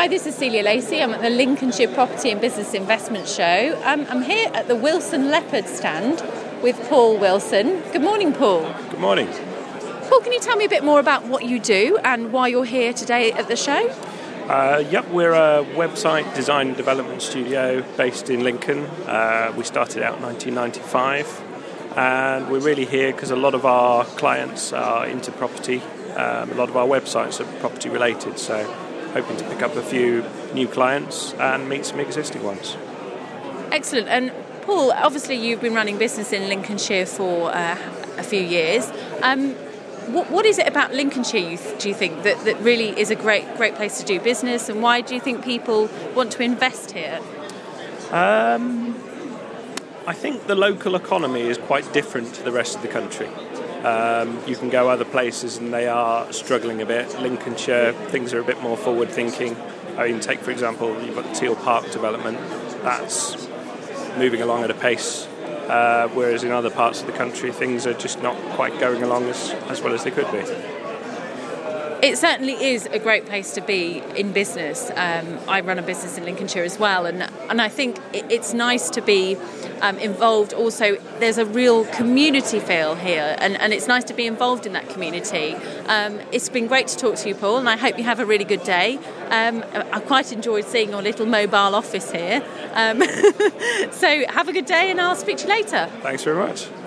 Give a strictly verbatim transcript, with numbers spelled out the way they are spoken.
Hi, this is Celia Lacey. I'm at the Lincolnshire Property and Business Investment Show. Um, I'm here at the Wilson Leopard stand with Paul Wilson. Good morning, Paul. Good morning. Paul, can you tell me a bit more about what you do and why you're here today at the show? Uh, yep, we're a website design and development studio based in Lincoln. Uh, we started out in nineteen ninety-five, and we're really here because a lot of our clients are into property. Um, a lot of our websites are property related, so hoping to pick up a few new clients and meet some existing ones. Excellent. And Paul, obviously you've been running business in Lincolnshire for uh, a few years. Um, what, what is it about Lincolnshire, you th- do you think, that, that really is a great great place to do business, and why do you think people want to invest here? Um, I think the local economy is quite different to the rest of the country. Um, you can go other places and they are struggling a bit. Lincolnshire, things are a bit more forward thinking. I mean, take for example, you've got the Teal Park development. That's moving along at a pace, uh, whereas in other parts of the country things are just not quite going along as, as well as they could be. It certainly is a great place to be in business. Um, I run a business in Lincolnshire as well, and and I think it, it's nice to be um, involved. Also, there's a real community feel here, and, and it's nice to be involved in that community. Um, it's been great to talk to you, Paul, and I hope you have a really good day. Um, I quite enjoyed seeing your little mobile office here. Um, so have a good day, and I'll speak to you later. Thanks very much.